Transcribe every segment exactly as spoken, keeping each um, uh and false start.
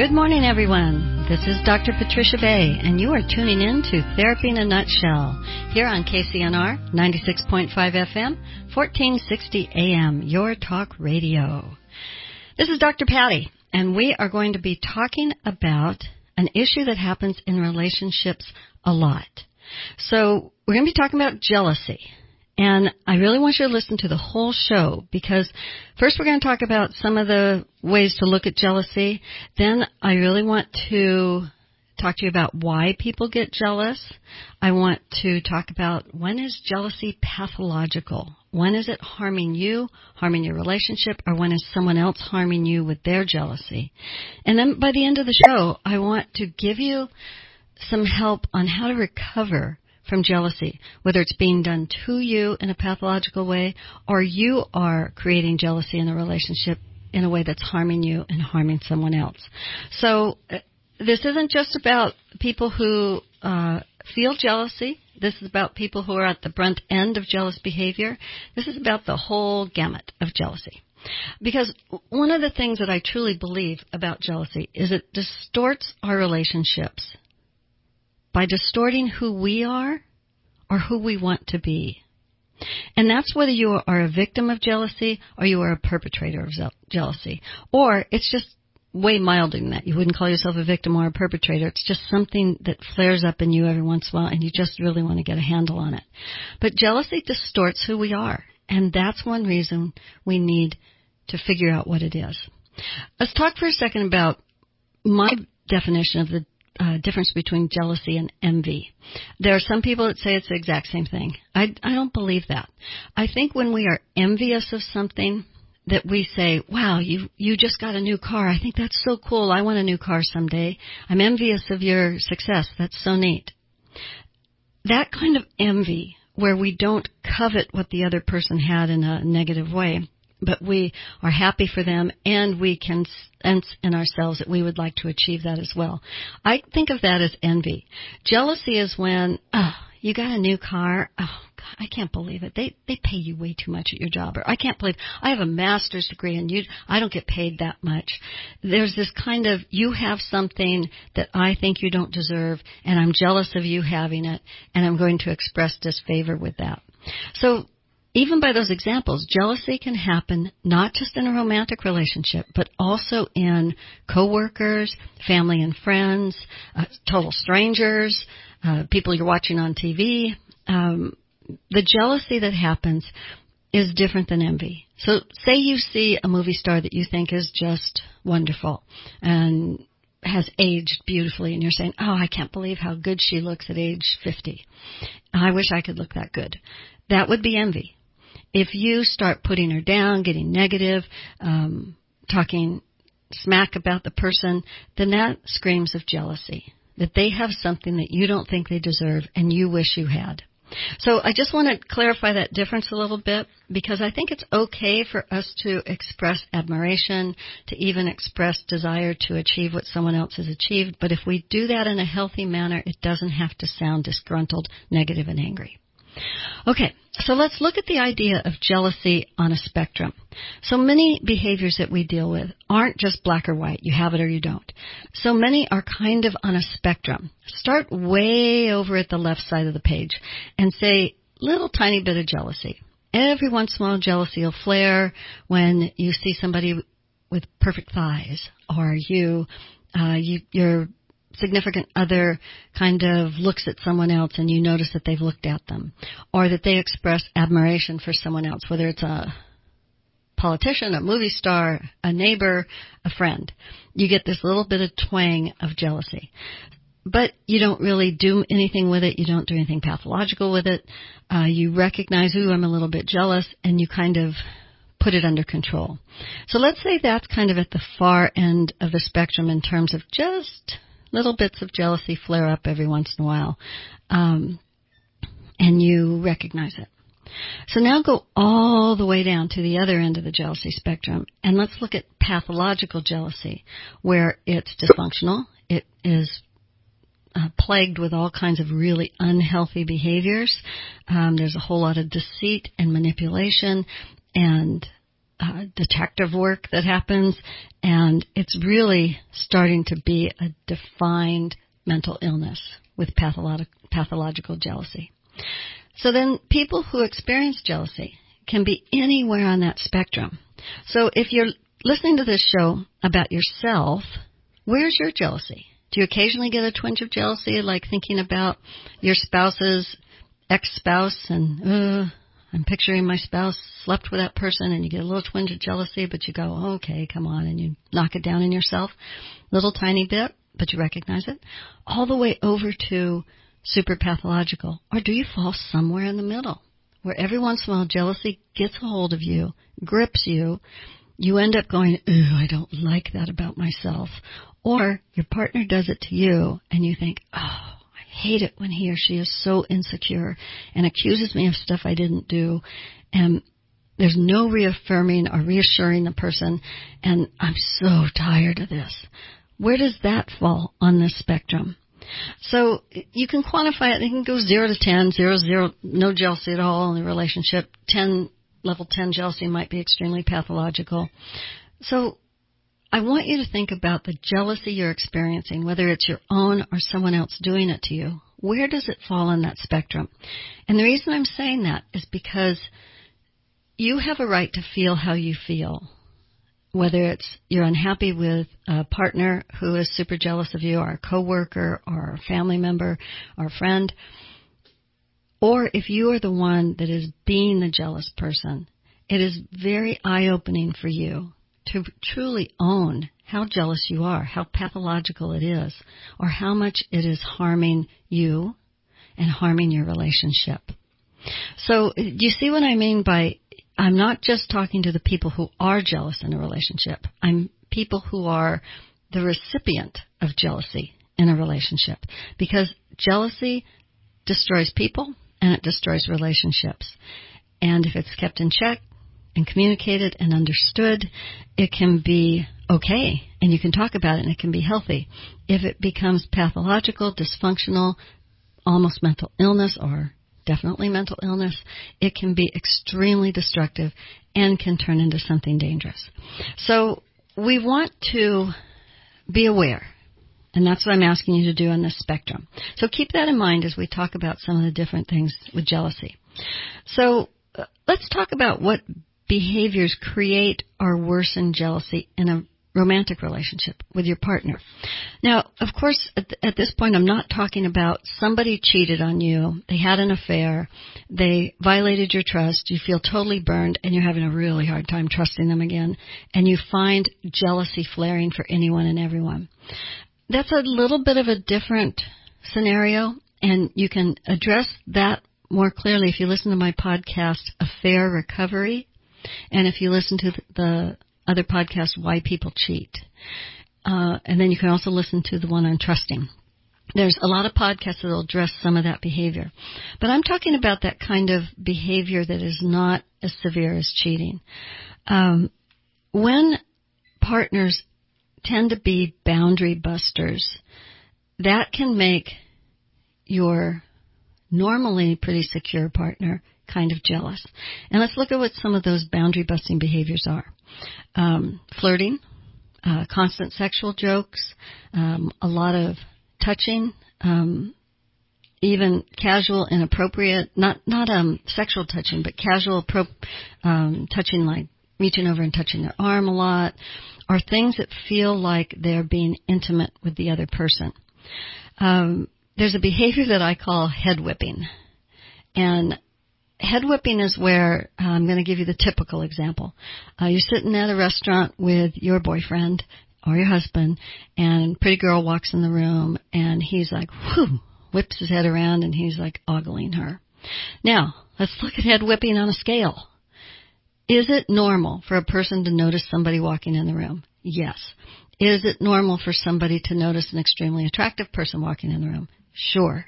Good morning, everyone. This is Doctor Patricia Bay, and you are tuning in to Therapy in a Nutshell here on K C N R ninety-six point five F M, fourteen sixty A M, your talk radio. This is Doctor Patty, and we are going to be talking about an issue that happens in relationships a lot. So we're going to be talking about jealousy. And I really want you to listen to the whole show because first we're going to talk about some of the ways to look at jealousy. Then I really want to talk to you about why people get jealous. I want to talk about when is jealousy pathological? When is it harming you, harming your relationship, or when is someone else harming you with their jealousy? And then by the end of the show, I want to give you some help on how to recover from jealousy, whether it's being done to you in a pathological way or you are creating jealousy in a relationship in a way that's harming you and harming someone else. So uh, this isn't just about people who uh, feel jealousy. This is about people who are at the brunt end of jealous behavior. This is about the whole gamut of jealousy. Because one of the things that I truly believe about jealousy is it distorts our relationships by distorting who we are or who we want to be. And that's whether you are a victim of jealousy or you are a perpetrator of jealousy. Or it's just way milder than that. You wouldn't call yourself a victim or a perpetrator. It's just something that flares up in you every once in a while and you just really want to get a handle on it. But jealousy distorts who we are. And that's one reason we need to figure out what it is. Let's talk for a second about my definition of the Uh, difference between jealousy and envy. There are some people that say it's the exact same thing. I, I don't believe that. I think when we are envious of something, that we say, wow, you you just got a new car. I think that's so cool. I want a new car someday. I'm envious of your success. That's so neat. That kind of envy, where we don't covet what the other person had in a negative way, but we are happy for them and we can sense in ourselves that we would like to achieve that as well. I think of that as envy. Jealousy is when, oh, you got a new car. Oh, God, I can't believe it. They they pay you way too much at your job. Or I can't believe I have a master's degree and you I don't get paid that much. There's this kind of, you have something that I think you don't deserve and I'm jealous of you having it and I'm going to express disfavor with that. So even by those examples, jealousy can happen not just in a romantic relationship, but also in coworkers, family and friends, uh, total strangers, uh, people you're watching on T V. Um, the jealousy that happens is different than envy. So say you see a movie star that you think is just wonderful and has aged beautifully, and you're saying, oh, I can't believe how good she looks at age fifty. I wish I could look that good. That would be envy. If you start putting her down, getting negative, um, talking smack about the person, then that screams of jealousy, that they have something that you don't think they deserve and you wish you had. So I just want to clarify that difference a little bit because I think it's okay for us to express admiration, to even express desire to achieve what someone else has achieved. But if we do that in a healthy manner, it doesn't have to sound disgruntled, negative, and angry. Okay, so let's look at the idea of jealousy on a spectrum. So many behaviors that we deal with aren't just black or white. You have it or you don't. So many are kind of on a spectrum. Start way over at the left side of the page and say, little tiny bit of jealousy. Every once in a while, jealousy will flare when you see somebody with perfect thighs or you, uh, you you're significant other kind of looks at someone else and you notice that they've looked at them, or that they express admiration for someone else, whether it's a politician, a movie star, a neighbor, a friend. You get this little bit of twang of jealousy. But you don't really do anything with it. You don't do anything pathological with it. Uh, you recognize, ooh, I'm a little bit jealous, and you kind of put it under control. So let's say that's kind of at the far end of the spectrum in terms of just little bits of jealousy flare up every once in a while, um, and you recognize it. So now go all the way down to the other end of the jealousy spectrum, and let's look at pathological jealousy, where it's dysfunctional, it is uh, plagued with all kinds of really unhealthy behaviors. Um, there's a whole lot of deceit and manipulation and uh, detective work that happens, and it's really starting to be a defined mental illness with patholog- pathological jealousy. So then people who experience jealousy can be anywhere on that spectrum. So if you're listening to this show about yourself, where's your jealousy? Do you occasionally get a twinge of jealousy, like thinking about your spouse's ex-spouse and, uh, I'm picturing my spouse slept with that person, and you get a little twinge of jealousy, but you go, okay, come on, and you knock it down in yourself, little tiny bit, but you recognize it, all the way over to super pathological? Or do you fall somewhere in the middle, where every once in a while jealousy gets a hold of you, grips you, you end up going, ooh, I don't like that about myself. Or your partner does it to you, and you think, oh, I hate it when he or she is so insecure and accuses me of stuff I didn't do, and there's no reaffirming or reassuring the person, and I'm so tired of this. Where does that fall on this spectrum? So you can quantify it. It can go zero to ten, zero, zero, no jealousy at all in the relationship. ten, level ten jealousy might be extremely pathological. So I want you to think about the jealousy you're experiencing, whether it's your own or someone else doing it to you. Where does it fall on that spectrum? And the reason I'm saying that is because you have a right to feel how you feel, whether it's you're unhappy with a partner who is super jealous of you, or a coworker, or a family member, or a friend, or if you are the one that is being the jealous person. It is very eye-opening for you to truly own how jealous you are, how pathological it is, or how much it is harming you and harming your relationship. So do you see what I mean by, I'm not just talking to the people who are jealous in a relationship. I'm people who are the recipient of jealousy in a relationship, because jealousy destroys people and it destroys relationships. And if it's kept in check and communicated and understood, it can be okay, and you can talk about it, and it can be healthy. If it becomes pathological, dysfunctional, almost mental illness, or definitely mental illness, it can be extremely destructive and can turn into something dangerous. So we want to be aware, and that's what I'm asking you to do on this spectrum. So keep that in mind as we talk about some of the different things with jealousy. So uh, let's talk about what behaviors create or worsen jealousy in a romantic relationship with your partner. Now, of course, at, th- at this point, I'm not talking about somebody cheated on you, they had an affair, they violated your trust, you feel totally burned, and you're having a really hard time trusting them again, and you find jealousy flaring for anyone and everyone. That's a little bit of a different scenario, and you can address that more clearly if you listen to my podcast, Affair Recovery, and if you listen to the other podcast, Why People Cheat. Uh, and then you can also listen to the one on trusting. There's a lot of podcasts that will address some of that behavior. But I'm talking about that kind of behavior that is not as severe as cheating. Um, when partners tend to be boundary busters, that can make your normally pretty secure partner kind of jealous. And let's look at what some of those boundary-busting behaviors are. Um, flirting, uh, constant sexual jokes, um, a lot of touching, um, even casual, inappropriate, not not um, sexual touching, but casual pro- um, touching, like reaching over and touching their arm a lot, or things that feel like they're being intimate with the other person. Um, there's a behavior that I call head whipping. And head whipping is where, uh, I'm going to give you the typical example. Uh, you're sitting at a restaurant with your boyfriend or your husband, and pretty girl walks in the room, and he's like, whew, whips his head around, and he's like ogling her. Now, let's look at head whipping on a scale. Is it normal for a person to notice somebody walking in the room? Yes. Is it normal for somebody to notice an extremely attractive person walking in the room? Sure.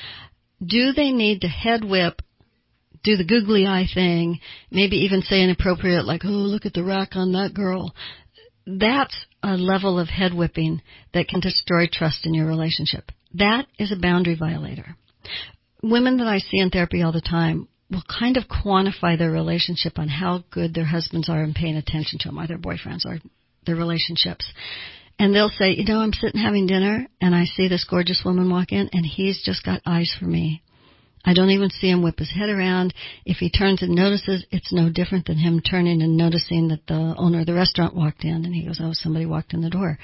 Do they need to head whip, do the googly eye thing, maybe even say inappropriate, like, oh, look at the rack on that girl? That's a level of head whipping that can destroy trust in your relationship. That is a boundary violator. Women that I see in therapy all the time will kind of quantify their relationship on how good their husbands are in paying attention to them, or their boyfriends, or their relationships. And they'll say, you know, I'm sitting having dinner, and I see this gorgeous woman walk in, and he's just got eyes for me. I don't even see him whip his head around. If he turns and notices, it's no different than him turning and noticing that the owner of the restaurant walked in, and he goes, oh, somebody walked in the door.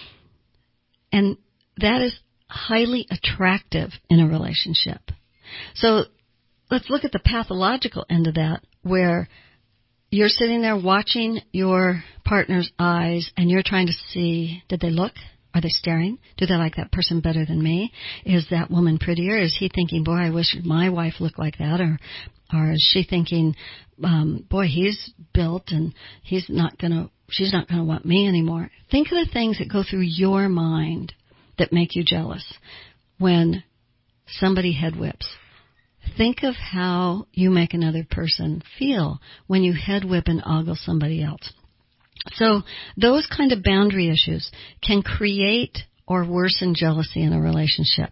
And that is highly attractive in a relationship. So let's look at the pathological end of that, where you're sitting there watching your partner's eyes, and you're trying to see, did they look? Are they staring? Do they like that person better than me? Is that woman prettier? Is he thinking, boy, I wish my wife looked like that? Or or is she thinking, um, boy, he's built and he's not going to, she's not going to want me anymore? Think of the things that go through your mind that make you jealous when somebody head whips. Think of how you make another person feel when you head whip and ogle somebody else. So those kind of boundary issues can create or worsen jealousy in a relationship.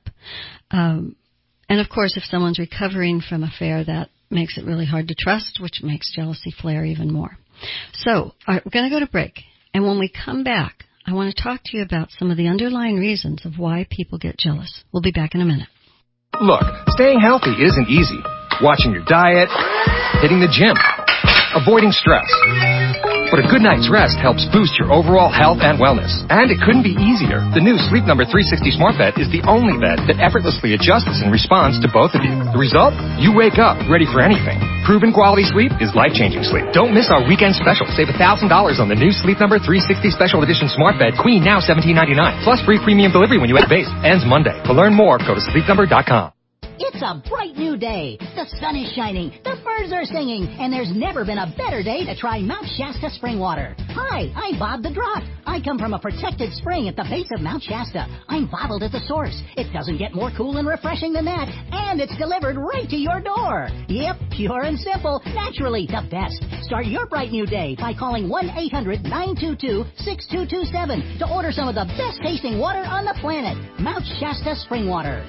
Um, and, of course, if someone's recovering from affair, that makes it really hard to trust, which makes jealousy flare even more. So all right, we're going to go to break. And when we come back, I want to talk to you about some of the underlying reasons of why people get jealous. We'll be back in a minute. Look, staying healthy isn't easy. Watching your diet, hitting the gym, avoiding stress. But a good night's rest helps boost your overall health and wellness. And it couldn't be easier. The new Sleep Number three sixty Smart Bed is the only bed that effortlessly adjusts and responds to both of you. The result? You wake up ready for anything. Proven quality sleep is life-changing sleep. Don't miss our weekend special. Save one thousand dollars on the new Sleep Number three sixty Special Edition Smart Bed, Queen, now seventeen ninety-nine. Plus free premium delivery when you add base. Ends Monday. To learn more, go to sleep number dot com. It's a bright new day. The sun is shining, the birds are singing, and there's never been a better day to try Mount Shasta spring water. Hi, I'm Bob the Drop. I come from a protected spring at the base of Mount Shasta. I'm bottled at the source. It doesn't get more cool and refreshing than that, and it's delivered right to your door. Yep, pure and simple, naturally the best. Start your bright new day by calling one eight hundred nine two two six two two seven to order some of the best tasting water on the planet. Mount Shasta spring water.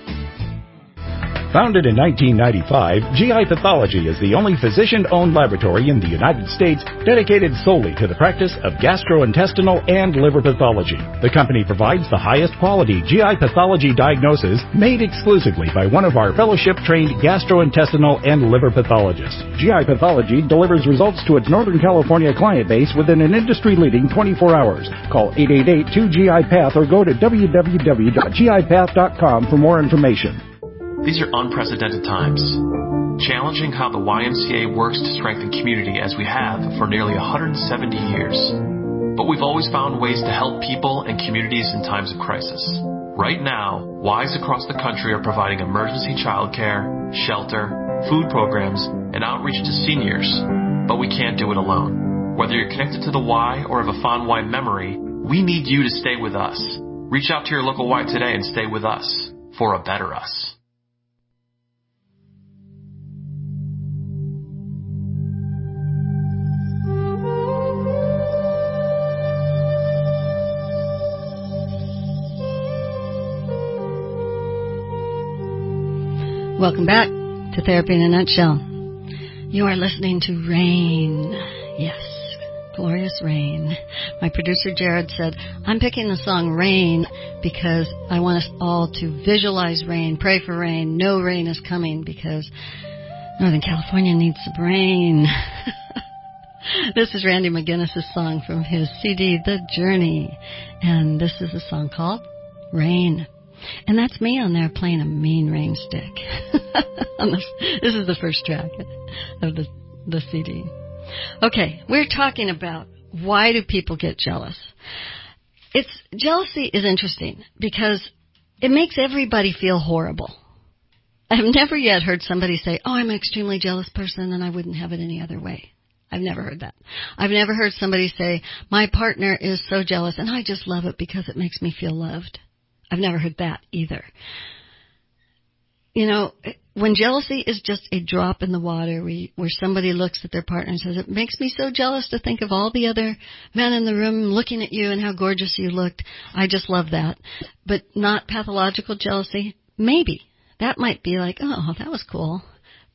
Founded in nineteen ninety-five, G I Pathology is the only physician-owned laboratory in the United States dedicated solely to the practice of gastrointestinal and liver pathology. The company provides the highest quality G I pathology diagnosis made exclusively by one of our fellowship-trained gastrointestinal and liver pathologists. G I Pathology delivers results to its Northern California client base within an industry-leading twenty-four hours. Call eight eight eight two G I Path or go to w w w dot g i path dot com for more information. These are unprecedented times, challenging how the Y M C A works to strengthen community as we have for nearly one hundred seventy years. But we've always found ways to help people and communities in times of crisis. Right now, Ys across the country are providing emergency childcare, shelter, food programs, and outreach to seniors. But we can't do it alone. Whether you're connected to the Y or have a fond Y memory, we need you to stay with us. Reach out to your local Y today and stay with us for a better us. Welcome back to Therapy in a Nutshell. You are listening to Rain. Yes, glorious rain. My producer Jared said, I'm picking the song Rain because I want us all to visualize rain, pray for rain, know rain is coming because Northern California needs some rain. This is Randy McGinnis's song from his C D, The Journey. And this is a song called Rain. And that's me on there playing a mean rain stick. This is the first track of the, the C D. Okay, we're talking about why do people get jealous. It's jealousy is interesting because it makes everybody feel horrible. I've never yet heard somebody say, oh, I'm an extremely jealous person and I wouldn't have it any other way. I've never heard that. I've never heard somebody say, my partner is so jealous and I just love it because it makes me feel loved. I've never heard that either. You know, when jealousy is just a drop in the water where somebody looks at their partner and says, it makes me so jealous to think of all the other men in the room looking at you and how gorgeous you looked. I just love that. But not pathological jealousy? Maybe. That might be like, oh, that was cool.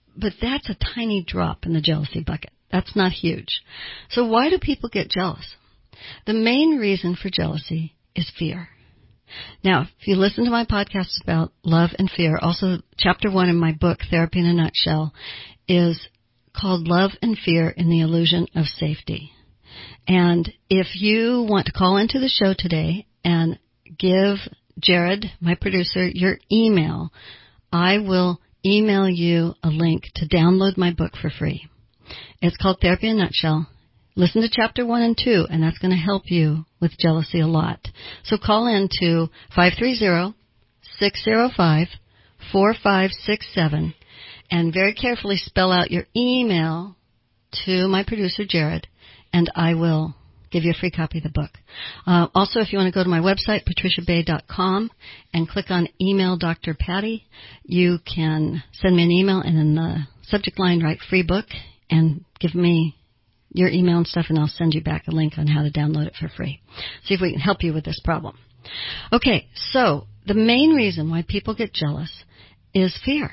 but that's a tiny drop in the jealousy bucket. That's not huge. So why do people get jealous? The main reason for jealousy is fear. Now, if you listen to my podcast about love and fear, also chapter one in my book, Therapy in a Nutshell, is called Love and Fear in the Illusion of Safety. And if you want to call into the show today and give Jared, my producer, your email, I will email you a link to download my book for free. It's called Therapy in a Nutshell. Listen to chapter one and two, and that's going to help you with jealousy a lot. So call in to five three zero, six zero five, four five six seven and very carefully spell out your email to my producer, Jared, and I will give you a free copy of the book. Uh, also, if you want to go to my website, patricia bay dot com, and click on Email Doctor Patty, you can send me an email and in the subject line write free book and give me your email and stuff, and I'll send you back a link on how to download it for free. See if we can help you with this problem. Okay, so the main reason why people get jealous is fear.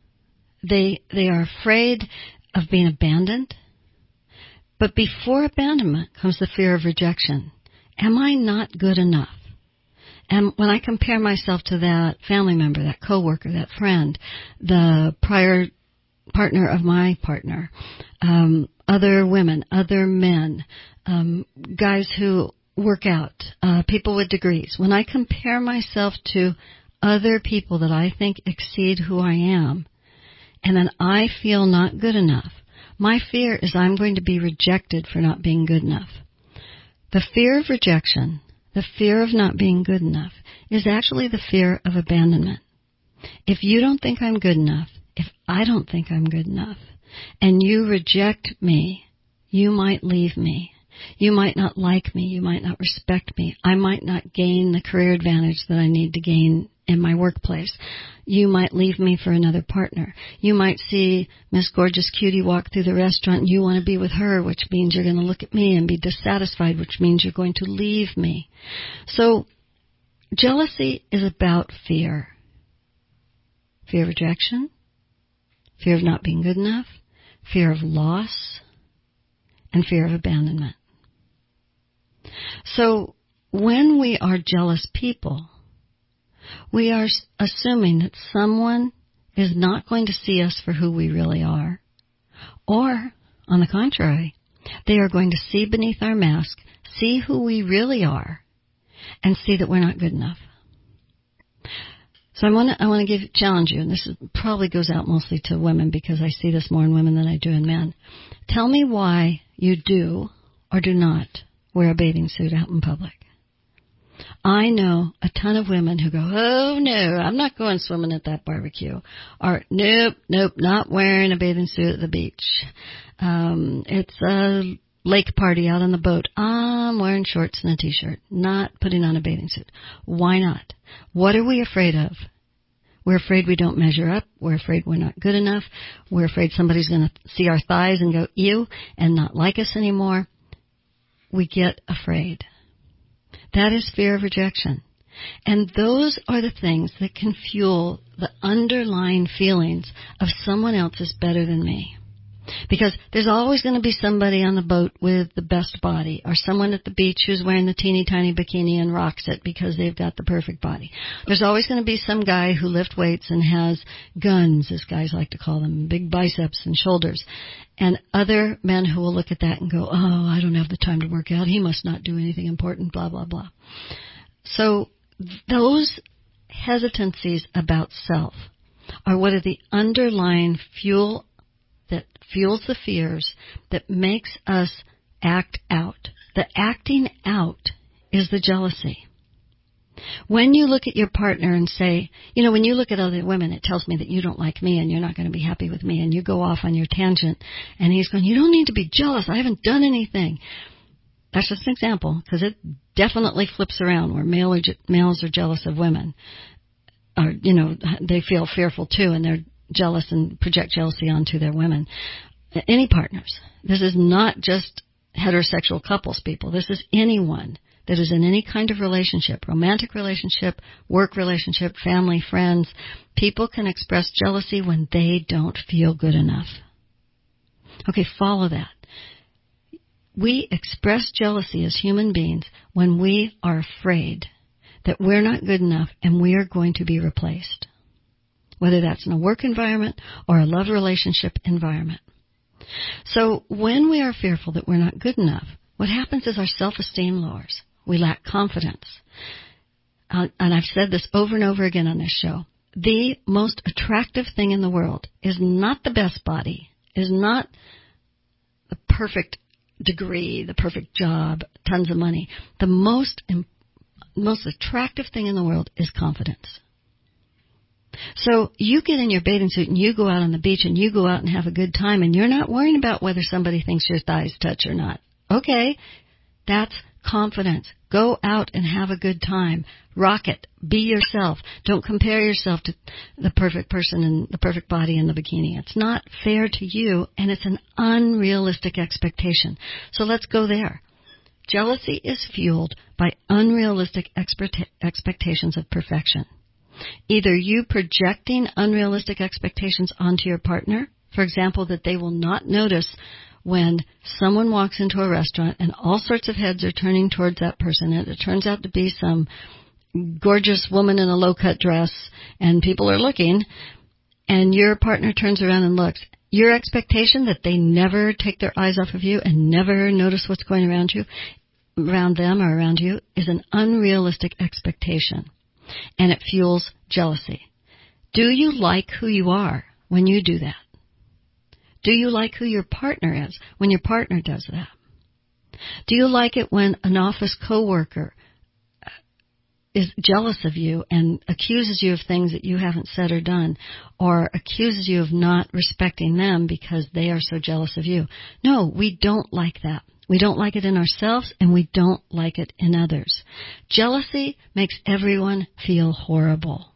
They they are afraid of being abandoned. But before abandonment comes the fear of rejection. Am I not good enough? And when I compare myself to that family member, that coworker, that friend, the prior partner of my partner, um, other women, other men, um, guys who work out, uh, people with degrees. When I compare myself to other people that I think exceed who I am, and then I feel not good enough, my fear is I'm going to be rejected for not being good enough. The fear of rejection, the fear of not being good enough, is actually the fear of abandonment. If you don't think I'm good enough, if I don't think I'm good enough, and you reject me, you might leave me. You might not like me. You might not respect me. I might not gain the career advantage that I need to gain in my workplace. You might leave me for another partner. You might see Miss Gorgeous Cutie walk through the restaurant and you want to be with her, which means you're going to look at me and be dissatisfied, which means you're going to leave me. So jealousy is about fear. Fear of rejection, fear of not being good enough, fear of loss, and fear of abandonment. So when we are jealous people, we are assuming that someone is not going to see us for who we really are. Or, on the contrary, they are going to see beneath our mask, see who we really are, and see that we're not good enough. So I want to I want to give challenge you, and this is, probably goes out mostly to women because I see this more in women than I do in men. Tell me why you do or do not wear a bathing suit out in public. I know a ton of women who go, oh, no, I'm not going swimming at that barbecue. Or, nope, nope, not wearing a bathing suit at the beach. Um, it's a lake party out on the boat. I'm wearing shorts and a T-shirt, not putting on a bathing suit. Why not? What are we afraid of? We're afraid we don't measure up. We're afraid we're not good enough. We're afraid somebody's going to see our thighs and go, ew, and not like us anymore. We get afraid. That is fear of rejection. And those are the things that can fuel the underlying feelings of someone else is better than me. Because there's always going to be somebody on the boat with the best body, or someone at the beach who's wearing the teeny tiny bikini and rocks it because they've got the perfect body. There's always going to be some guy who lifts weights and has guns, as guys like to call them, big biceps and shoulders. And other men who will look at that and go, oh, I don't have the time to work out. He must not do anything important, blah, blah, blah. So those hesitancies about self are what are the underlying fuel that fuels the fears that makes us act out. The acting out is the jealousy. When you look at your partner and say, you know, when you look at other women, it tells me that you don't like me and you're not going to be happy with me, and you go off on your tangent, and he's going, you don't need to be jealous. I haven't done anything. That's just an example, because it definitely flips around where male or je- males are jealous of women. Or, you know, they feel fearful too, and they're jealous and project jealousy onto their women. Any partners. This is not just heterosexual couples, people. This is anyone that is in any kind of relationship, romantic relationship, work relationship, family, friends, people can express jealousy when they don't feel good enough. Okay, follow that. We express jealousy as human beings when we are afraid that we're not good enough and we are going to be replaced, whether that's in a work environment or a love relationship environment. So when we are fearful that we're not good enough, what happens is our self-esteem lowers. We lack confidence. Uh, and I've said this over and over again on this show. The most attractive thing in the world is not the best body, is not the perfect degree, the perfect job, tons of money. The most most attractive thing in the world is confidence. So you get in your bathing suit and you go out on the beach and you go out and have a good time and you're not worrying about whether somebody thinks your thighs touch or not. Okay, that's confidence. Go out and have a good time. Rock it. Be yourself. Don't compare yourself to the perfect person and the perfect body in the bikini. It's not fair to you, and it's an unrealistic expectation. So let's go there. Jealousy is fueled by unrealistic expert- expectations of perfection. Either you projecting unrealistic expectations onto your partner, for example, that they will not notice when someone walks into a restaurant and all sorts of heads are turning towards that person, and it turns out to be some gorgeous woman in a low-cut dress, and people are looking, and your partner turns around and looks. Your expectation that they never take their eyes off of you and never notice what's going around you, around them or around you, is an unrealistic expectation, and it fuels jealousy. Do you like who you are when you do that? Do you like who your partner is when your partner does that? Do you like it when an office coworker is jealous of you and accuses you of things that you haven't said or done, or accuses you of not respecting them because they are so jealous of you? No, we don't like that. We don't like it in ourselves, and we don't like it in others. Jealousy makes everyone feel horrible.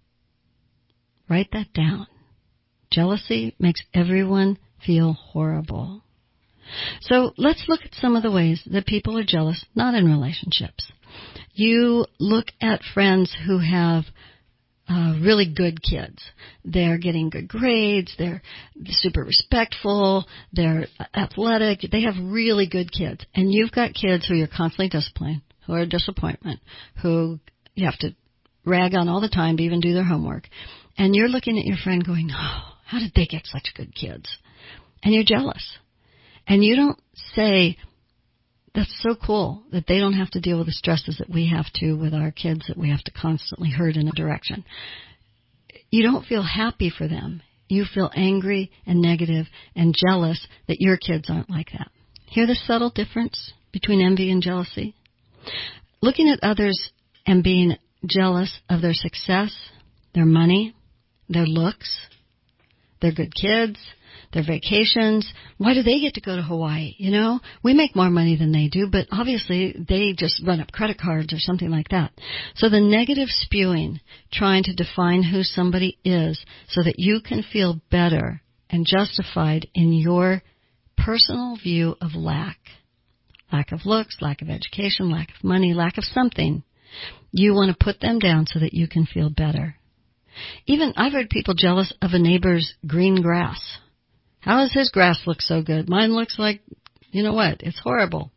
Write that down. Jealousy makes everyone feel horrible. So let's look at some of the ways that people are jealous, not in relationships. You look at friends who have uh, really good kids. They're getting good grades. They're super respectful. They're athletic. They have really good kids. And you've got kids who you're constantly disciplining, who are a disappointment, who you have to rag on all the time to even do their homework. And you're looking at your friend going, oh, how did they get such good kids? And you're jealous. And you don't say, that's so cool that they don't have to deal with the stresses that we have to with our kids, that we have to constantly herd in a direction. You don't feel happy for them. You feel angry and negative and jealous that your kids aren't like that. Hear the subtle difference between envy and jealousy? Looking at others and being jealous of their success, their money, their looks, their good kids, their vacations. Why do they get to go to Hawaii? You know, we make more money than they do, but obviously they just run up credit cards or something like that. So the negative spewing, trying to define who somebody is so that you can feel better and justified in your personal view of lack. Lack of looks, lack of education, lack of money, lack of something. You want to put them down so that you can feel better. Even I've heard people jealous of a neighbor's green grass. How does his grass look so good? Mine looks like, you know what, it's horrible.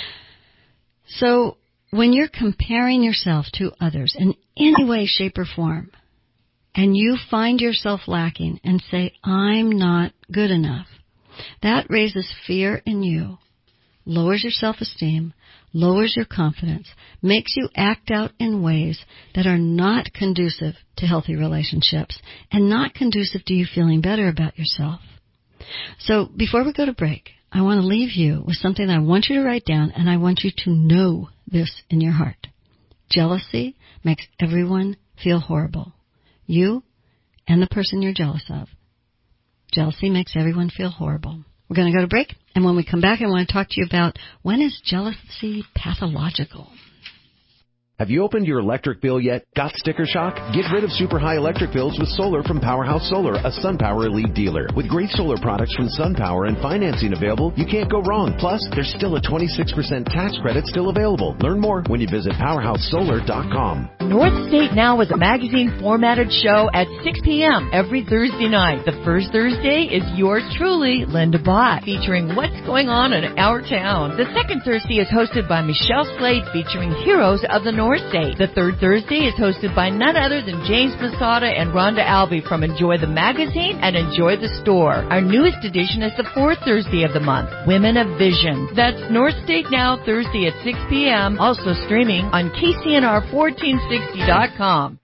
So when you're comparing yourself to others in any way, shape, or form, and you find yourself lacking and say, I'm not good enough, that raises fear in you, lowers your self-esteem, lowers your confidence, makes you act out in ways that are not conducive to healthy relationships and not conducive to you feeling better about yourself. So before we go to break, I want to leave you with something that I want you to write down, and I want you to know this in your heart. Jealousy makes everyone feel horrible. You and the person you're jealous of. Jealousy makes everyone feel horrible. We're going to go to break, and when we come back, I want to talk to you about when is jealousy pathological. Have you opened your electric bill yet? Got sticker shock? Get rid of super high electric bills with solar from Powerhouse Solar, a SunPower Elite dealer. With great solar products from SunPower and financing available, you can't go wrong. Plus, there's still a twenty-six percent tax credit still available. Learn more when you visit powerhouse solar dot com. North State Now is a magazine formatted show at six p.m. every Thursday night. The first Thursday is yours truly, Linda Bott, featuring what's going on in our town. The second Thursday is hosted by Michelle Slade, featuring heroes of the North State. The third Thursday is hosted by none other than James Masada and Rhonda Albee from Enjoy the Magazine and Enjoy the Store. Our newest edition is the fourth Thursday of the month, Women of Vision. That's North State Now, Thursday at six p.m., also streaming on K C N R fourteen sixty dot com.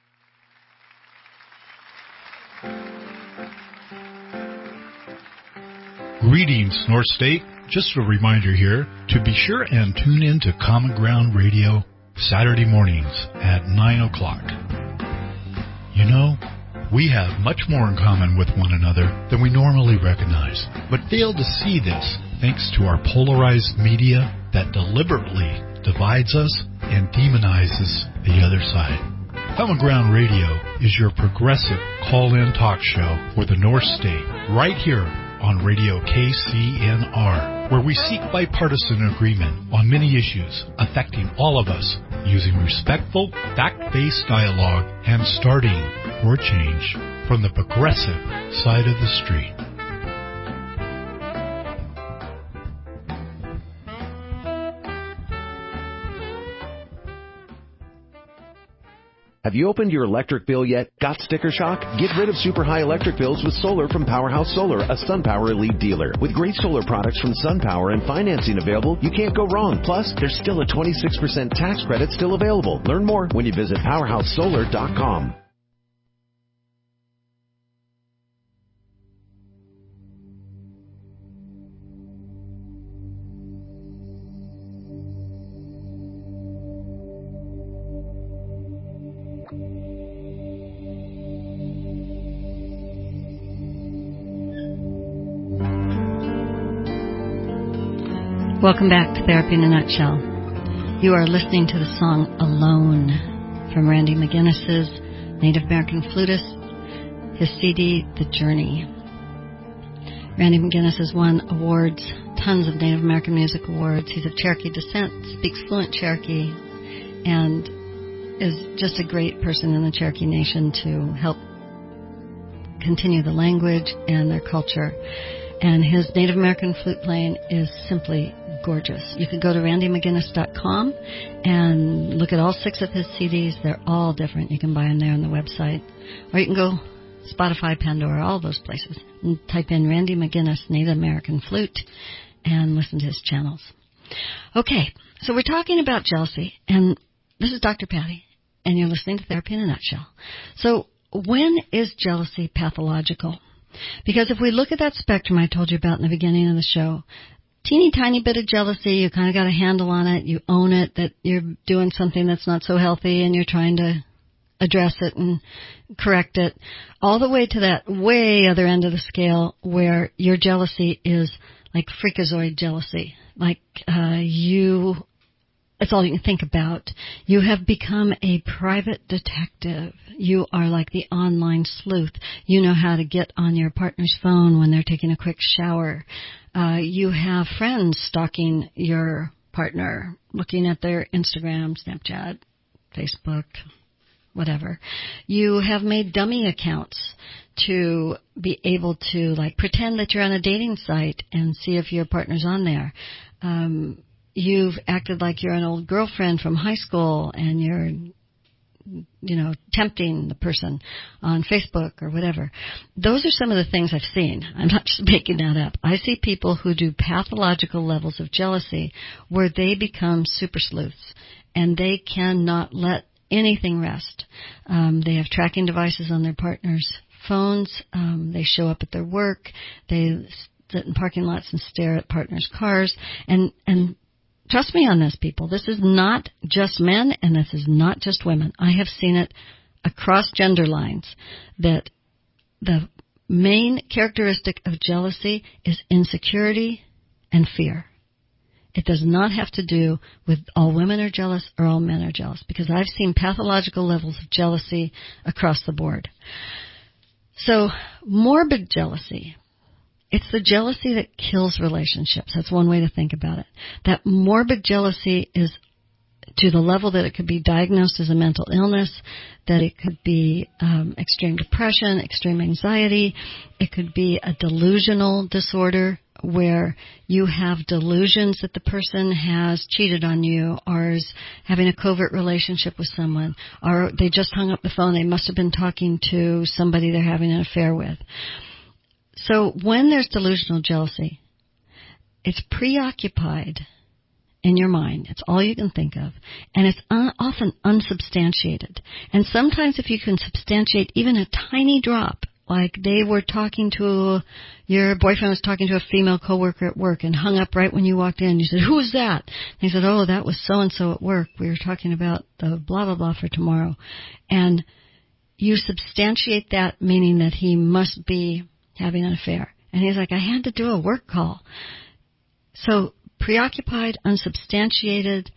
Greetings, North State. Just a reminder here to be sure and tune in to Common Ground Radio Saturday mornings at nine o'clock. You know, we have much more in common with one another than we normally recognize, but fail to see this thanks to our polarized media that deliberately divides us and demonizes the other side. Common Ground Radio is your progressive call-in talk show for the North State, right here on Radio K C N R, where we seek bipartisan agreement on many issues affecting all of us using respectful, fact-based dialogue and starting for change from the progressive side of the street. Have you opened your electric bill yet? Got sticker shock? Get rid of super high electric bills with solar from Powerhouse Solar, a SunPower Elite dealer. With great solar products from SunPower and financing available, you can't go wrong. Plus, there's still a twenty-six percent tax credit still available. Learn more when you visit powerhouse solar dot com. Welcome back to Therapy in a Nutshell. You are listening to the song Alone from Randy McGinnis's Native American flutist, his C D, The Journey. Randy McGinnis has won awards, tons of Native American music awards. He's of Cherokee descent, speaks fluent Cherokee, and is just a great person in the Cherokee Nation to help continue the language and their culture. And his Native American flute playing is simply gorgeous. You could go to randy mcginnis dot com and look at all six of his C Ds. They're all different. You can buy them there on the website. Or you can go Spotify, Pandora, all those places, and type in Randy McGinnis Native American Flute and listen to his channels. Okay, so we're talking about jealousy, and this is Doctor Patty, and you're listening to Therapy in a Nutshell. So when is jealousy pathological? Because if we look at that spectrum I told you about in the beginning of the show, teeny tiny bit of jealousy, you kind of got a handle on it, you own it, that you're doing something that's not so healthy and you're trying to address it and correct it, all the way to that way other end of the scale where your jealousy is like freakazoid jealousy, like uh, you... It's all you can think about. You have become a private detective. You are like the online sleuth. You know how to get on your partner's phone when they're taking a quick shower. Uh, you have friends stalking your partner, looking at their Instagram, Snapchat, Facebook, whatever. You have made dummy accounts to be able to like pretend that you're on a dating site and see if your partner's on there. Um, You've acted like you're an old girlfriend from high school and you're, you know, tempting the person on Facebook or whatever. Those are some of the things I've seen. I'm not just making that up. I see people who do pathological levels of jealousy where they become super sleuths and they cannot let anything rest. Um, they have tracking devices on their partner's phones. Um, they show up at their work. They sit in parking lots and stare at partners' cars and, and, trust me on this, people. This is not just men, and this is not just women. I have seen it across gender lines, that the main characteristic of jealousy is insecurity and fear. It does not have to do with all women are jealous or all men are jealous, because I've seen pathological levels of jealousy across the board. So, morbid jealousy. It's the jealousy that kills relationships. That's one way to think about it. That morbid jealousy is to the level that it could be diagnosed as a mental illness, that it could be um, extreme depression, extreme anxiety. It could be a delusional disorder where you have delusions that the person has cheated on you, or is having a covert relationship with someone, or they just hung up the phone. They must have been talking to somebody they're having an affair with. So when there's delusional jealousy, it's preoccupied in your mind. It's all you can think of. And it's un- often unsubstantiated. And sometimes if you can substantiate even a tiny drop, like they were talking to, your boyfriend was talking to a female coworker at work and hung up right when you walked in. You said, "Who was that?" And he said, "Oh, that was so-and-so at work. We were talking about the blah, blah, blah for tomorrow." And you substantiate that, meaning that he must be having an affair. And he's like, "I had to do a work call." So preoccupied, unsubstantiated,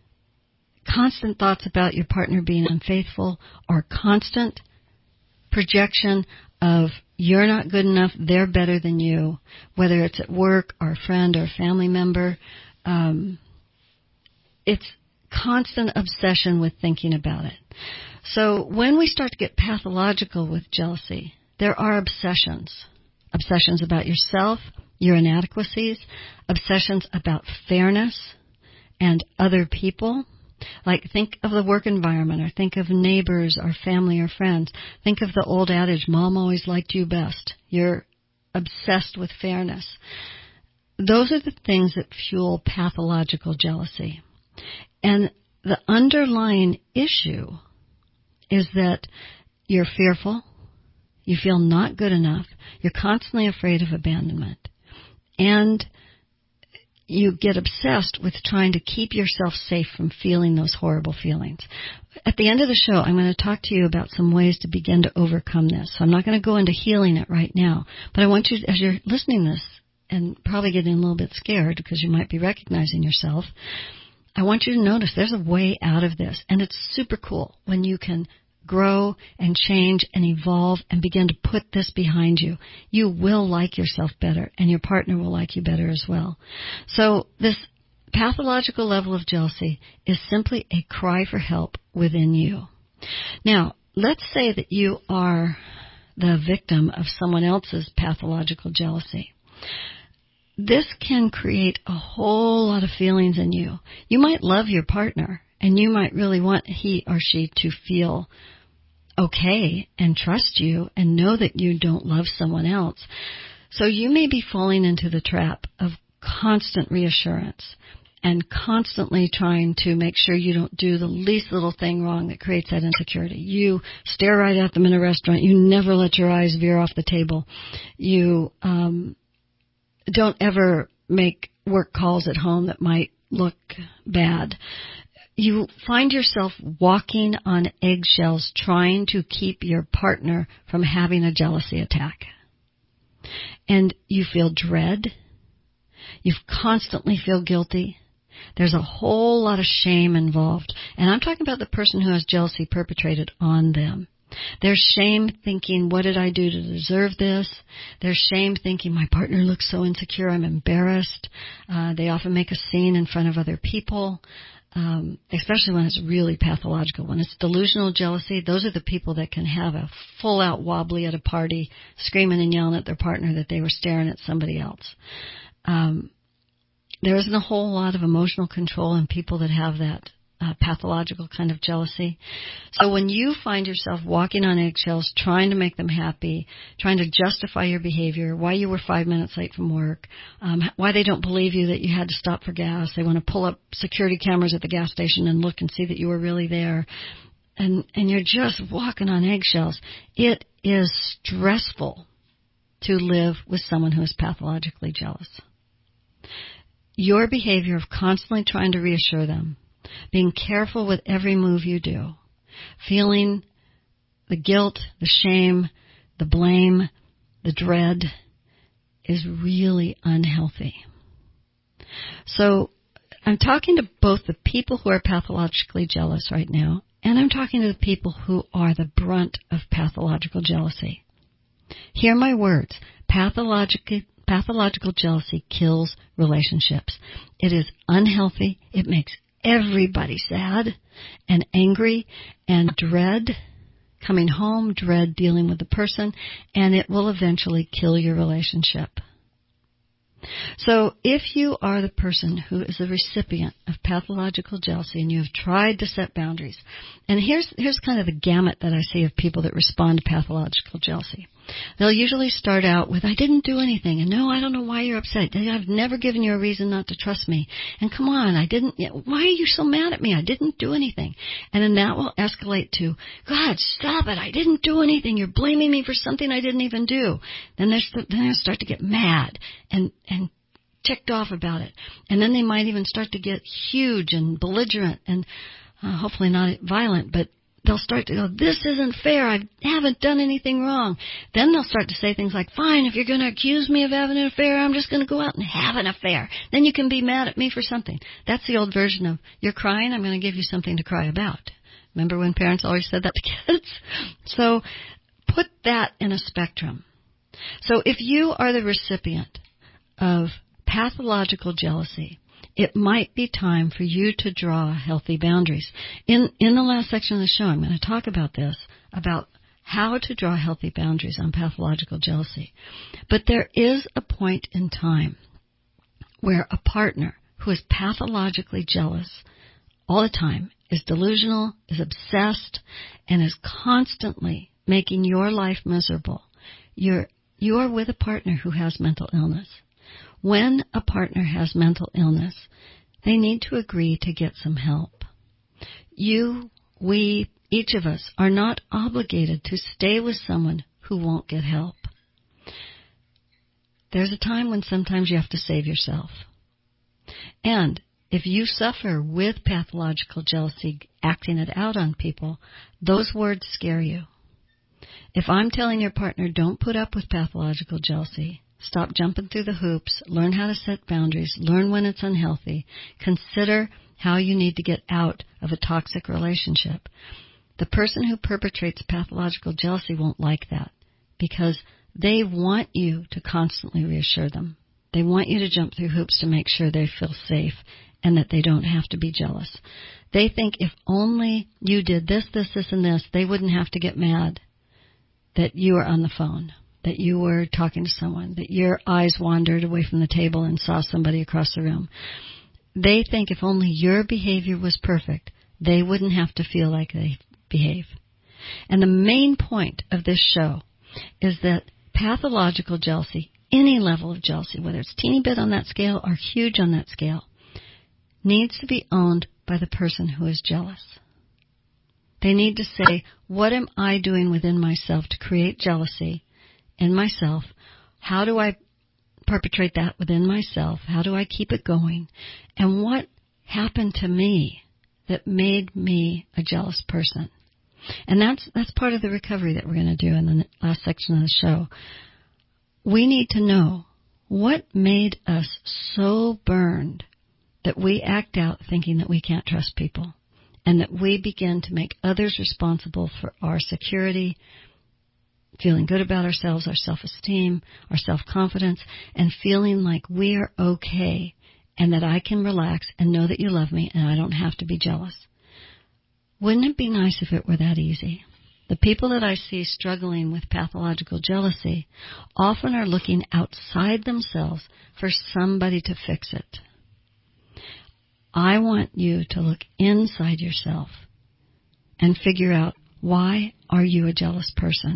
constant thoughts about your partner being unfaithful, or constant projection of you're not good enough, they're better than you, whether it's at work or a friend or a family member. Um, it's constant obsession with thinking about it. So when we start to get pathological with jealousy, there are obsessions. Obsessions about yourself, your inadequacies, obsessions about fairness and other people. Like, think of the work environment, or think of neighbors or family or friends. Think of the old adage, "Mom always liked you best." You're obsessed with fairness. Those are the things that fuel pathological jealousy. And the underlying issue is that you're fearful, you feel not good enough, you're constantly afraid of abandonment, and you get obsessed with trying to keep yourself safe from feeling those horrible feelings. At the end of the show, I'm going to talk to you about some ways to begin to overcome this. So I'm not going to go into healing it right now, but I want you, as you're listening to this and probably getting a little bit scared because you might be recognizing yourself, I want you to notice there's a way out of this, and it's super cool when you can grow and change and evolve and begin to put this behind you. You will like yourself better, and your partner will like you better as well. So this pathological level of jealousy is simply a cry for help within you. Now, let's say that you are the victim of someone else's pathological jealousy. This can create a whole lot of feelings in you. You might love your partner, and you might really want he or she to feel okay and trust you and know that you don't love someone else. So you may be falling into the trap of constant reassurance and constantly trying to make sure you don't do the least little thing wrong that creates that insecurity. You stare right at them in a restaurant. You never let your eyes veer off the table. You um, don't ever make work calls at home that might look bad. You find yourself walking on eggshells trying to keep your partner from having a jealousy attack. And you feel dread. You constantly feel guilty. There's a whole lot of shame involved. And I'm talking about the person who has jealousy perpetrated on them. There's shame thinking, what did I do to deserve this? There's shame thinking, my partner looks so insecure, I'm embarrassed. Uh, they often make a scene in front of other people. Um, especially when it's really pathological. When it's delusional jealousy, those are the people that can have a full-out wobbly at a party, screaming and yelling at their partner that they were staring at somebody else. Um, there isn't a whole lot of emotional control in people that have that uh, pathological kind of jealousy. So when you find yourself walking on eggshells, trying to make them happy, trying to justify your behavior, why you were five minutes late from work, um, why they don't believe you that you had to stop for gas, they want to pull up security cameras at the gas station and look and see that you were really there, and, and you're just walking on eggshells, it is stressful to live with someone who is pathologically jealous. Your behavior of constantly trying to reassure them, being careful with every move you do, feeling the guilt, the shame, the blame, the dread is really unhealthy. So I'm talking to both the people who are pathologically jealous right now, and I'm talking to the people who are the brunt of pathological jealousy. Hear my words. Pathological, pathological jealousy kills relationships. It is unhealthy. It makes everybody sad and angry and dread coming home, dread dealing with the person, and it will eventually kill your relationship. So if you are the person who is a recipient of pathological jealousy and you have tried to set boundaries, and here's here's kind of the gamut that I see of people that respond to pathological jealousy. They'll usually start out with, I didn't do anything, and no, I don't know why you're upset. I've never given you a reason not to trust me. And come on, I didn't, why are you so mad at me? I didn't do anything. And then that will escalate to, God, stop it, I didn't do anything. You're blaming me for something I didn't even do. Then they'll then they'll start to get mad and, and ticked off about it. And then they might even start to get huge and belligerent and uh, hopefully not violent, but they'll start to go, this isn't fair. I haven't done anything wrong. Then they'll start to say things like, fine, if you're going to accuse me of having an affair, I'm just going to go out and have an affair. Then you can be mad at me for something. That's the old version of, you're crying, I'm going to give you something to cry about. Remember when parents always said that to kids? So put that in a spectrum. So if you are the recipient of pathological jealousy, it might be time for you to draw healthy boundaries. In in the last section of the show, I'm going to talk about this, about how to draw healthy boundaries on pathological jealousy. But there is a point in time where a partner who is pathologically jealous all the time, is delusional, is obsessed, and is constantly making your life miserable. You're, you're with a partner who has mental illness. When a partner has mental illness, they need to agree to get some help. You, we, each of us are not obligated to stay with someone who won't get help. There's a time when sometimes you have to save yourself. And if you suffer with pathological jealousy, acting it out on people, those words scare you. If I'm telling your partner, don't put up with pathological jealousy, stop jumping through the hoops, learn how to set boundaries, learn when it's unhealthy, consider how you need to get out of a toxic relationship. The person who perpetrates pathological jealousy won't like that because they want you to constantly reassure them. They want you to jump through hoops to make sure they feel safe and that they don't have to be jealous. They think if only you did this, this, this, and this, they wouldn't have to get mad that you were on the phone, that you were talking to someone, that your eyes wandered away from the table and saw somebody across the room. They think if only your behavior was perfect, they wouldn't have to feel like they behave. And the main point of this show is that pathological jealousy, any level of jealousy, whether it's teeny bit on that scale or huge on that scale, needs to be owned by the person who is jealous. They need to say, what am I doing within myself to create jealousy in myself? How do I perpetrate that within myself? How do I keep it going? And what happened to me that made me a jealous person? And that's that's part of the recovery that we're going to do in the last section of the show. We need to know what made us so burned that we act out thinking that we can't trust people, and that we begin to make others responsible for our security, feeling good about ourselves, our self-esteem, our self-confidence, and feeling like we are okay and that I can relax and know that you love me and I don't have to be jealous. Wouldn't it be nice if it were that easy? The people that I see struggling with pathological jealousy often are looking outside themselves for somebody to fix it. I want you to look inside yourself and figure out, why are you a jealous person?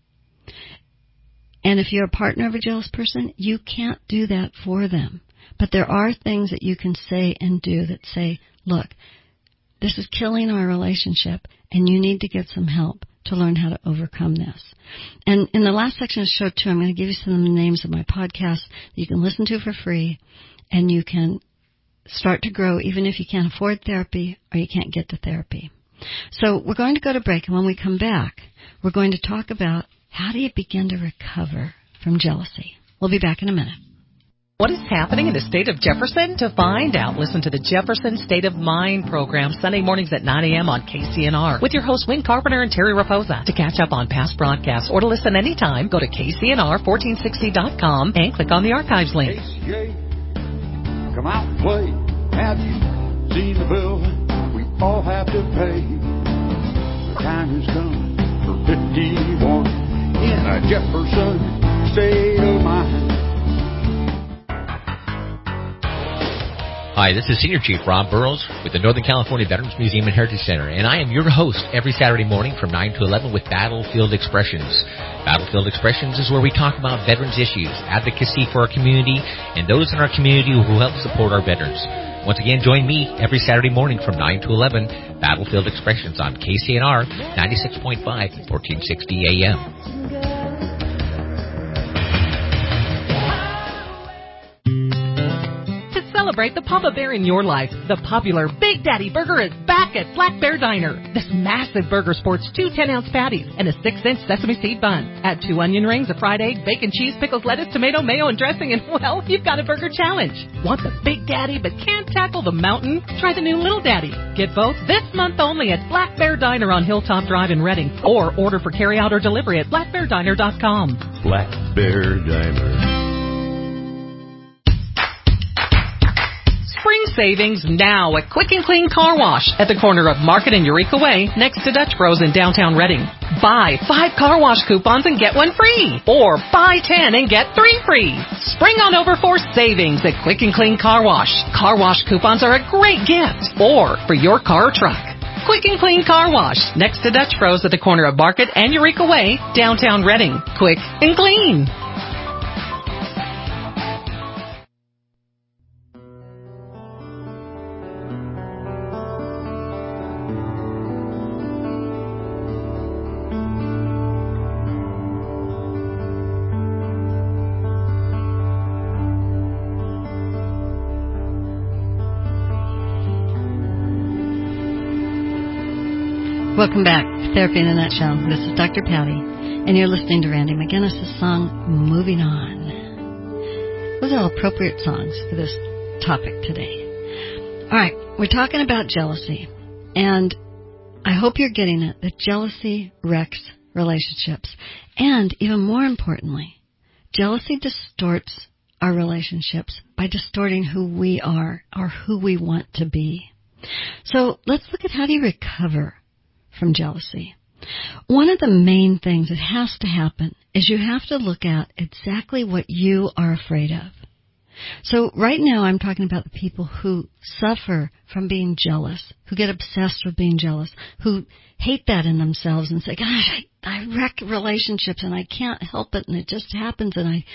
And if you're a partner of a jealous person, you can't do that for them. But there are things that you can say and do that say, look, this is killing our relationship and you need to get some help to learn how to overcome this. And in the last section of the show, too, I'm going to give you some of the names of my podcasts that you can listen to for free, and you can start to grow even if you can't afford therapy or you can't get to therapy. So we're going to go to break, and when we come back, we're going to talk about how do you begin to recover from jealousy. We'll be back in a minute. What is happening in the state of Jefferson? To find out, listen to the Jefferson State of Mind program Sunday mornings at nine a.m. on K C N R with your hosts Wayne Carpenter and Terry Raposa. To catch up on past broadcasts or to listen anytime, go to K C N R fourteen sixty dot com and click on the archives link. K C A, come out and play. Have you seen the bill we all have to pay? The time has come for fifty-one in a Jefferson State of Mind. Hi, this is Senior Chief Rob Burrows with the Northern California Veterans Museum and Heritage Center, and I am your host every Saturday morning from nine to eleven with Battlefield Expressions. Battlefield Expressions is where we talk about veterans issues, advocacy for our community, and those in our community who help support our veterans. Once again, join me every Saturday morning from nine to eleven, Battlefield Expressions on K C N R ninety-six point five and fourteen sixty A M. Celebrate the Papa Bear in your life. The popular Big Daddy Burger is back at Black Bear Diner. This massive burger sports two ten-ounce patties and a six-inch sesame seed bun. Add two onion rings, a fried egg, bacon, cheese, pickles, lettuce, tomato, mayo, and dressing, and, well, you've got a burger challenge. Want the Big Daddy but can't tackle the mountain? Try the new Little Daddy. Get both this month only at Black Bear Diner on Hilltop Drive in Redding, or order for carryout or delivery at black bear diner dot com. Black Bear Diner. Spring savings now at Quick and Clean Car Wash at the corner of Market and Eureka Way next to Dutch Bros in downtown Redding. Buy five car wash coupons and get one free, or buy ten and get three free. Spring on over for savings at Quick and Clean Car Wash. Car wash coupons are a great gift, or for your car or truck. Quick and Clean Car Wash next to Dutch Bros at the corner of Market and Eureka Way, downtown Redding. Quick and clean. Welcome back to Therapy in a Nutshell. This is Doctor Patty, and you're listening to Randy McGinnis' song, Moving On. Those are all appropriate songs for this topic today. All right, we're talking about jealousy, and I hope you're getting it, that jealousy wrecks relationships. And even more importantly, jealousy distorts our relationships by distorting who we are or who we want to be. So let's look at how do you recover from jealousy. One of the main things that has to happen is you have to look at exactly what you are afraid of. So right now I'm talking about the people who suffer from being jealous, who get obsessed with being jealous, who hate that in themselves and say, gosh, I, I wreck relationships and I can't help it and it just happens and I,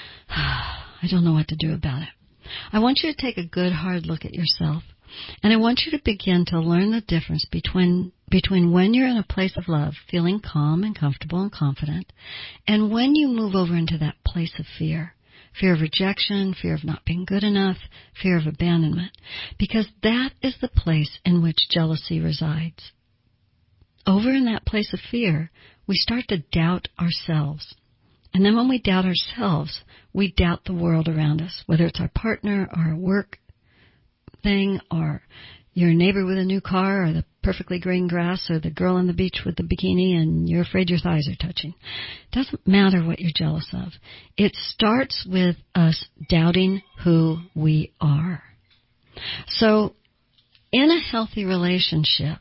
I don't know what to do about it. I want you to take a good hard look at yourself. And I want you to begin to learn the difference between between when you're in a place of love, feeling calm and comfortable and confident, and when you move over into that place of fear. Fear of rejection, fear of not being good enough, fear of abandonment. Because that is the place in which jealousy resides. Over in that place of fear, we start to doubt ourselves. And then when we doubt ourselves, we doubt the world around us, whether it's our partner or our work thing, or your neighbor with a new car, or the perfectly green grass, or the girl on the beach with the bikini and you're afraid your thighs are touching. It doesn't matter what you're jealous of. It starts with us doubting who we are. So in a healthy relationship,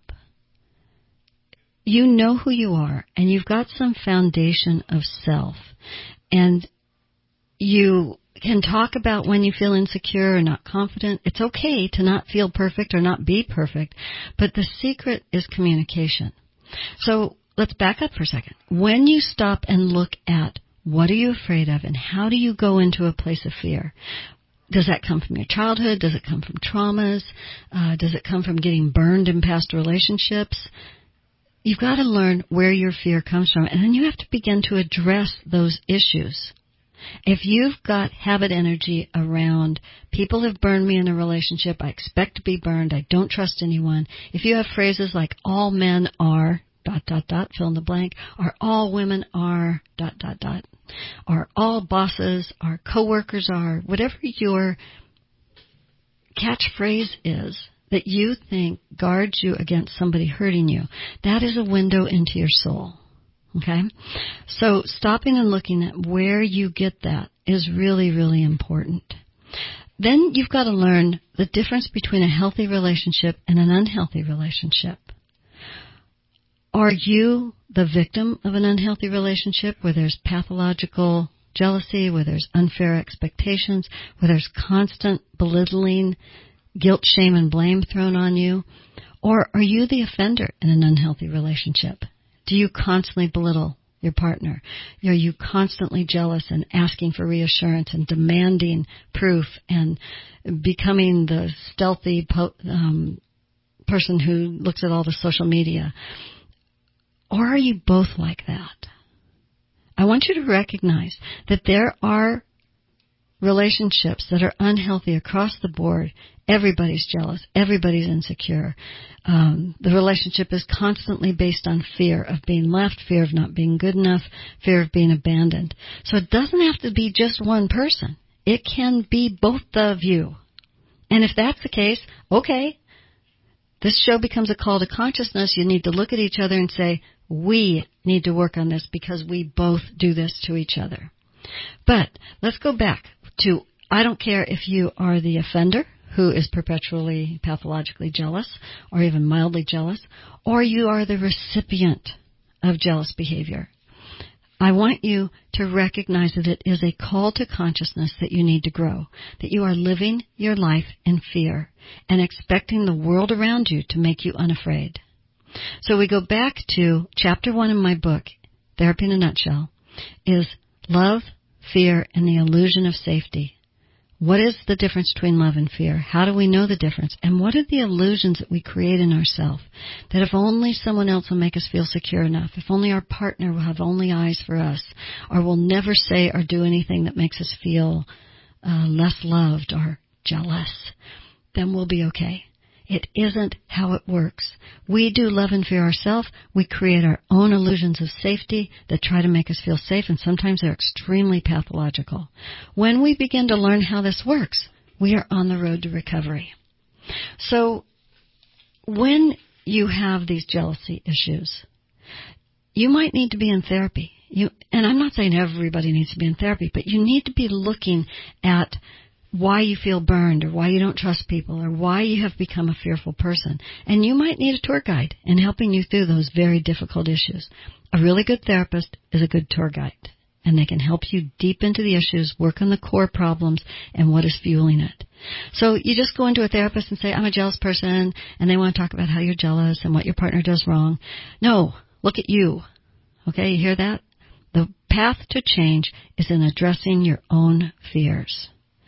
you know who you are and you've got some foundation of self, and you can talk about when you feel insecure or not confident. It's okay to not feel perfect or not be perfect, but the secret is communication. So let's back up for a second. When you stop and look at what are you afraid of and how do you go into a place of fear, does that come from your childhood? Does it come from traumas? Uh, does it come from getting burned in past relationships? You've got to learn where your fear comes from, and then you have to begin to address those issues. If you've got habit energy around, people have burned me in a relationship, I expect to be burned, I don't trust anyone. If you have phrases like all men are, dot, dot, dot, fill in the blank, or all women are, dot, dot, dot, or all bosses, or coworkers are, whatever your catchphrase is that you think guards you against somebody hurting you, that is a window into your soul. Okay? So stopping and looking at where you get that is really, really important. Then you've got to learn the difference between a healthy relationship and an unhealthy relationship. Are you the victim of an unhealthy relationship where there's pathological jealousy, where there's unfair expectations, where there's constant belittling, guilt, shame, and blame thrown on you? Or are you the offender in an unhealthy relationship? Do you constantly belittle your partner? Are you constantly jealous and asking for reassurance and demanding proof and becoming the stealthy po- um, person who looks at all the social media? Or are you both like that? I want you to recognize that there are relationships that are unhealthy across the board. Everybody's jealous. Everybody's insecure. Um, the relationship is constantly based on fear of being left, fear of not being good enough, fear of being abandoned. So it doesn't have to be just one person. It can be both of you. And if that's the case, okay, this show becomes a call to consciousness. You need to look at each other and say, we need to work on this because we both do this to each other. But let's go back to, I don't care if you are the offender who is perpetually pathologically jealous or even mildly jealous, or you are the recipient of jealous behavior. I want you to recognize that it is a call to consciousness that you need to grow, that you are living your life in fear and expecting the world around you to make you unafraid. So we go back to chapter one in my book, Therapy in a Nutshell, is love, fear, and the illusion of safety. What is the difference between love and fear? How do we know the difference? And what are the illusions that we create in ourselves? That if only someone else will make us feel secure enough, if only our partner will have only eyes for us, or will never say or do anything that makes us feel uh, less loved or jealous, then we'll be okay. It isn't how it works. We do love and fear ourselves. We create our own illusions of safety that try to make us feel safe, and sometimes they're extremely pathological. When we begin to learn how this works, we are on the road to recovery. So when you have these jealousy issues, you might need to be in therapy. You, and I'm not saying everybody needs to be in therapy, but you need to be looking at why you feel burned, or why you don't trust people, or why you have become a fearful person. And you might need a tour guide in helping you through those very difficult issues. A really good therapist is a good tour guide, and they can help you deep into the issues, work on the core problems, and what is fueling it. So you just go into a therapist and say, I'm a jealous person, and they want to talk about how you're jealous and what your partner does wrong. No, look at you. Okay, you hear that? The path to change is in addressing your own fears.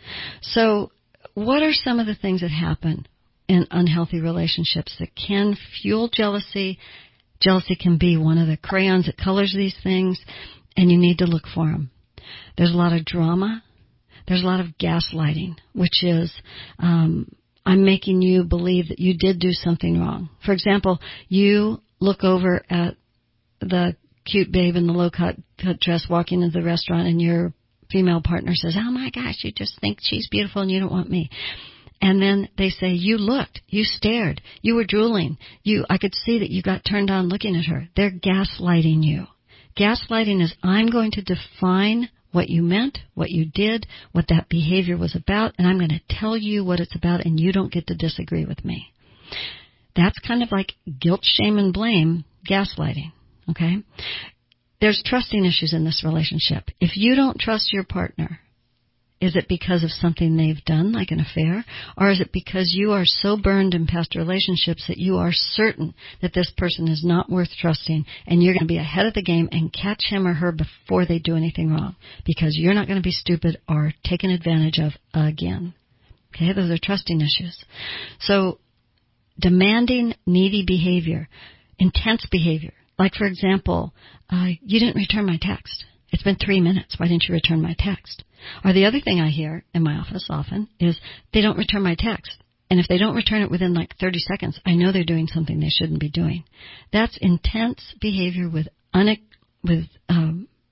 So what are some of the things that happen in unhealthy relationships that can fuel jealousy? Jealousy can be one of the crayons that colors these things, and you need to look for them. There's a lot of drama. There's a lot of gaslighting, which is um, I'm making you believe that you did do something wrong. For example, you look over at the cute babe in the low-cut cut dress walking into the restaurant, and you're female partner says, oh my gosh, you just think she's beautiful and you don't want me. And then they say, you looked, you stared, you were drooling, you, I could see that you got turned on looking at her. They're gaslighting you. Gaslighting is, I'm going to define what you meant, what you did, what that behavior was about, and I'm going to tell you what it's about, and you don't get to disagree with me. That's kind of like guilt, shame, and blame gaslighting, okay? There's trusting issues in this relationship. If you don't trust your partner, is it because of something they've done, like an affair? Or is it because you are so burned in past relationships that you are certain that this person is not worth trusting, and you're going to be ahead of the game and catch him or her before they do anything wrong, because you're not going to be stupid or taken advantage of again? Okay, those are trusting issues. So demanding, needy behavior, intense behavior. Like, for example, uh, you didn't return my text. It's been three minutes. Why didn't you return my text? Or the other thing I hear in my office often is they don't return my text. And if they don't return it within like thirty seconds, I know they're doing something they shouldn't be doing. That's intense behavior with, une- with um,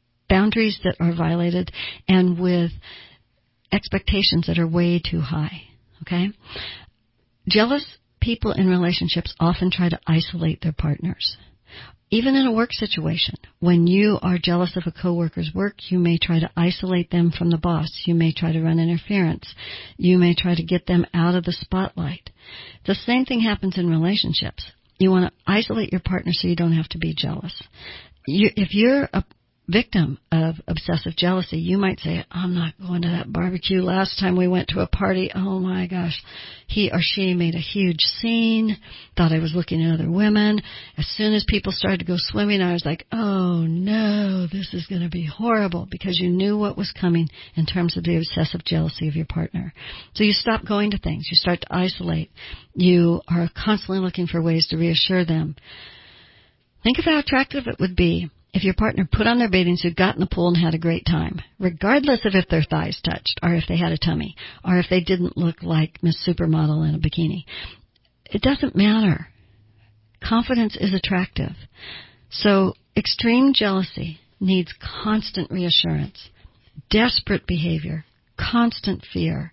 boundaries that are violated and with expectations that are way too high. Okay? Jealous people in relationships often try to isolate their partners. Even in a work situation, when you are jealous of a coworker's work, you may try to isolate them from the boss. You may try to run interference. You may try to get them out of the spotlight. The same thing happens in relationships. You want to isolate your partner so you don't have to be jealous. You, if you're a victim of obsessive jealousy, you might say, I'm not going to that barbecue. Last time we went to a party, oh my gosh, he or she made a huge scene, thought I was looking at other women. As soon as people started to go swimming, I was like, oh no, this is going to be horrible, because you knew what was coming in terms of the obsessive jealousy of your partner. So you stop going to things. You start to isolate. You are constantly looking for ways to reassure them. Think of how attractive it would be if your partner put on their bathing suit, got in the pool, and had a great time, regardless of if their thighs touched, or if they had a tummy, or if they didn't look like Miss Supermodel in a bikini. It doesn't matter. Confidence is attractive. So extreme jealousy needs constant reassurance, desperate behavior, constant fear,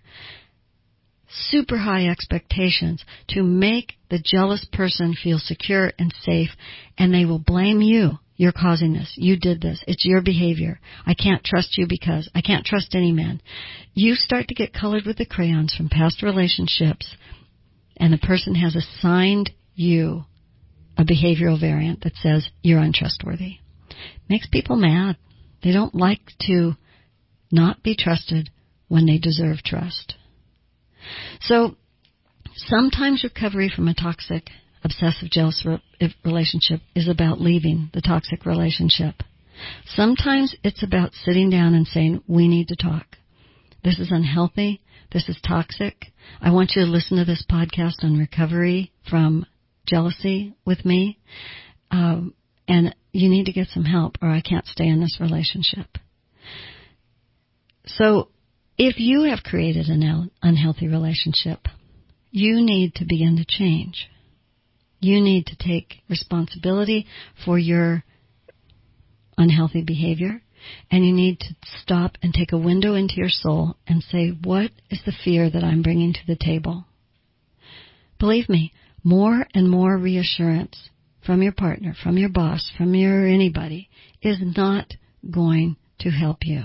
super high expectations to make the jealous person feel secure and safe, and they will blame you. You're causing this. You did this. It's your behavior. I can't trust you because I can't trust any man. You start to get colored with the crayons from past relationships, and the person has assigned you a behavioral variant that says you're untrustworthy. Makes people mad. They don't like to not be trusted when they deserve trust. So sometimes recovery from a toxic obsessive jealous re- relationship is about leaving the toxic relationship. Sometimes it's about sitting down and saying, we need to talk. This is unhealthy. This is toxic. I want you to listen to this podcast on recovery from jealousy with me. Um, and you need to get some help, or I can't stay in this relationship. So if you have created an unhealthy relationship, you need to begin to change. You need to take responsibility for your unhealthy behavior, and you need to stop and take a window into your soul and say, what is the fear that I'm bringing to the table? Believe me, more and more reassurance from your partner, from your boss, from your anybody is not going to help you.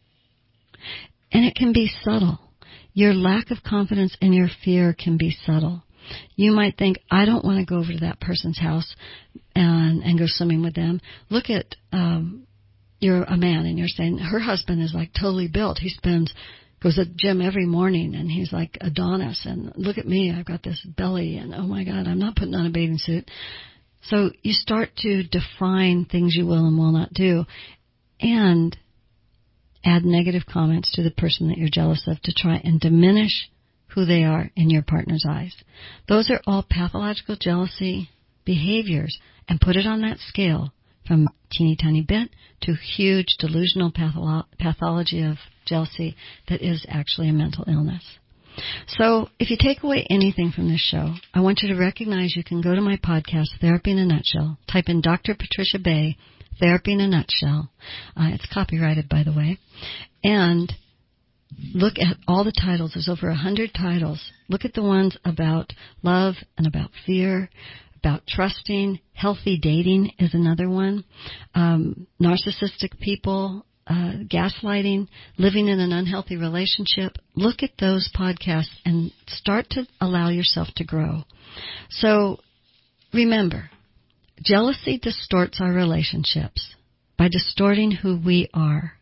And it can be subtle. Your lack of confidence and your fear can be subtle. You might think, I don't want to go over to that person's house and, and go swimming with them. Look at, um, you're a man and you're saying, her husband is like totally built. He spends, goes to the gym every morning and he's like Adonis. And look at me, I've got this belly and oh my God, I'm not putting on a bathing suit. So you start to define things you will and will not do and add negative comments to the person that you're jealous of to try and diminish who they are in your partner's eyes. Those are all pathological jealousy behaviors, and put it on that scale from teeny tiny bit to huge delusional patholo- pathology of jealousy that is actually a mental illness. So if you take away anything from this show, I want you to recognize you can go to my podcast, Therapy in a Nutshell, type in Doctor Patricia Bay, Therapy in a Nutshell. Uh, it's copyrighted, by the way. And look at all the titles. There's over a hundred titles. Look at the ones about love and about fear, about trusting. Healthy dating is another one. Um, narcissistic people, uh, gaslighting, living in an unhealthy relationship. Look at those podcasts and start to allow yourself to grow. So remember, jealousy distorts our relationships by distorting who we are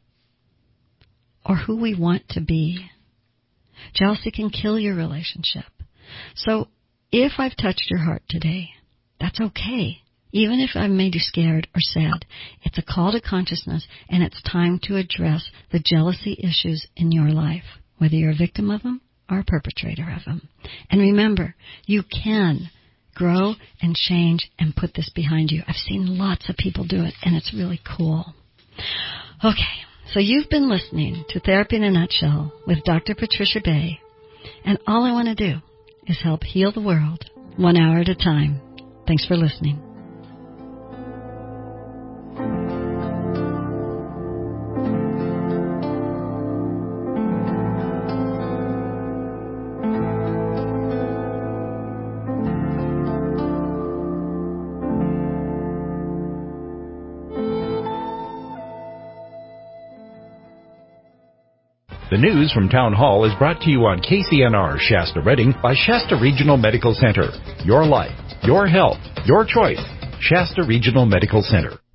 or who we want to be. Jealousy can kill your relationship. So if I've touched your heart today, that's okay. Even if I've made you scared or sad, it's a call to consciousness, and it's time to address the jealousy issues in your life, whether you're a victim of them or a perpetrator of them. And remember, you can grow and change and put this behind you. I've seen lots of people do it, and it's really cool. Okay. So you've been listening to Therapy in a Nutshell with Doctor Patricia Bay, and all I want to do is help heal the world one hour at a time. Thanks for listening. The news from Town Hall is brought to you on K C N R Shasta Redding by Shasta Regional Medical Center. Your life, your health, your choice. Shasta Regional Medical Center.